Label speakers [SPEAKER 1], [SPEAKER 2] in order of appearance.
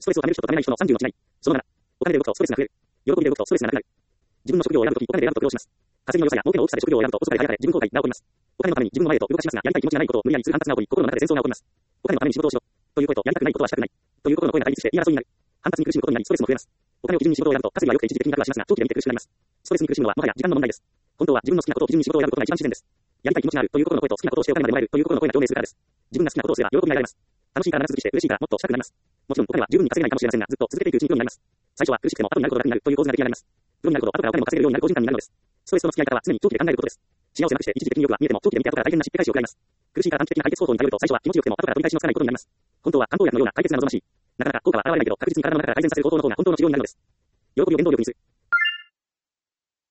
[SPEAKER 1] ストレスをためる人とためない人の31ない。その7。お金で動くとストレスが増える。喜びで動くとストレスがなくなる。自分の職業を選ぶとき、お金で選ぶと苦労します。稼ぎの良さや儲けの大きさで職業を選ぶとおそかれが自分後悔が起こります。お金のために自分の前へと動かしますが、やりたい気持ちがないことを無理やり通反発が起こり、心の中で戦争が起こります。お金のために仕事をしろ。という声と、やりたくないことはしたくない。という心の声が対立して言い争いになる。反発に苦しむことになり、ストレスも増えます。お金を基準に仕事を選ぶと、稼ぎはよくて一時的に楽はしますが、長期で見て苦しくなります。ストレスに苦しむのはもはや時間の問題です。本当は自分の好きなことを基準に仕事を選ぶことが一番自然です。やりたい気持ちがあるという心の声と好きなことをしてお金までもらえるという心の声が共鳴するからです。自分が好きなことをすれば喜びが得られます。楽しいから長続きして嬉しいからもっとしたくなります。もちろんお金は十分に稼げないかもしれませんが、ずっと続けていくうちにプロになります。最初は苦しくても後になるほど楽になるという構図が出来上がります。プロになるほど後からお金も稼げるようになる好循環になるのです。ストレスとの付き合い方は常に長期で考えることです。幸せなくして一時的によくは見えても長期で見て後から大変な失敗返しを食らいます。苦しいから短期的な解決方法に頼ると最初は気持ちよくても後から取り返しのつかないことになります。本当は漢方薬のような解決が望ましい。なかなか効果は現れないけど確実に体の中から改善させる方法の方が本当の治療になるのです。喜びを原動力にする。